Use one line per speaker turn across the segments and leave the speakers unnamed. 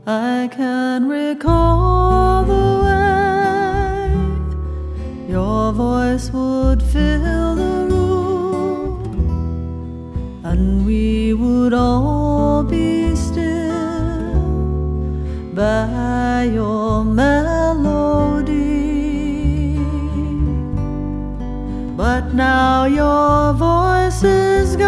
I can recall the way your voice would fill the room, and we would all be still by your melody. But now your voice is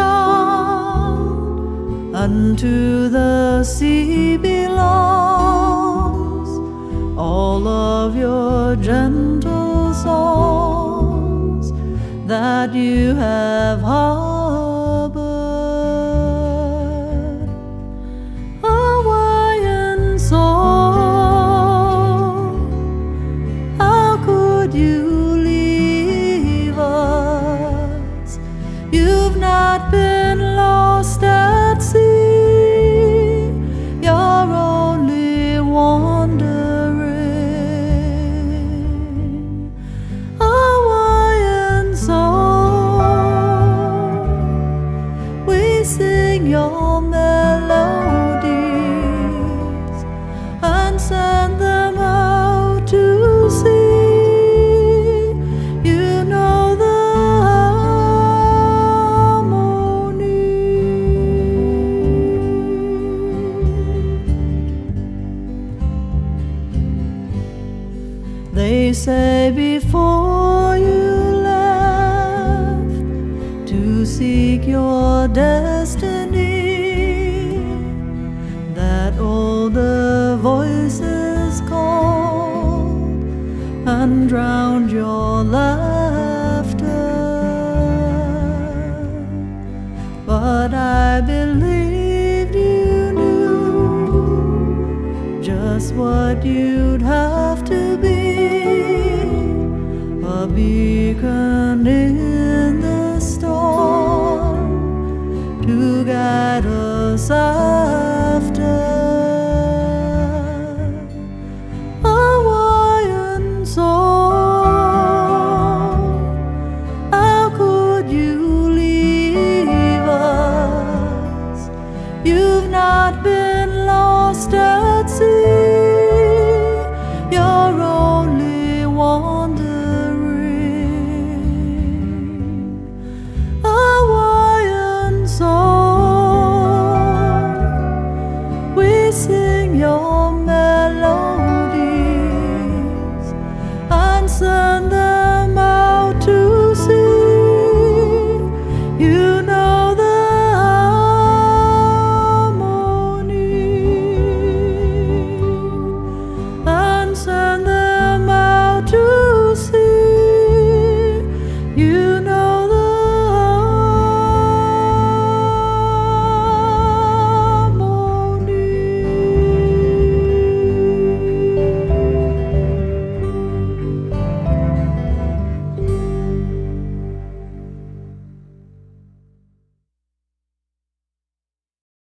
gone, unto the sea belongs all of your gentle songs that you have harbored. Hawaiian song, how could you leave us? You've not been lost at sea, you're only wandering. Hawaiian song, we sing your melodies and send them out to sea. You know the They say before you left to seek your destiny, that older voices called and drowned your laughter. But I believed you knew just what you'd have to be, a beacon in the storm to guide us out.